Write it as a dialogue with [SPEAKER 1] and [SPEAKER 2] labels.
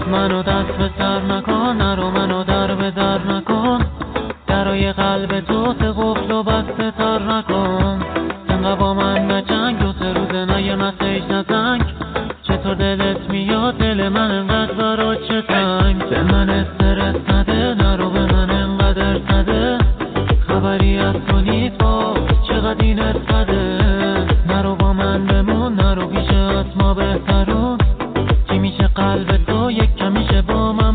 [SPEAKER 1] منو دست به سر نکن، نرو منو در به در نکن، درای قلب تو سه قفل و بسته تر نکن. انقدر با من نجنگ، دو سه روزه نه یه مسیج نزنگ، چطور دلت میاد دل من انقدر برا چه تنگ. به من استرس نده، نرو به من انقدر سده، خبری از تو نیست با چقدر این ارسده. نرو با من بمون، نرو پیش از ما بهترون، چی میشه قلب تو یک کمیشه با من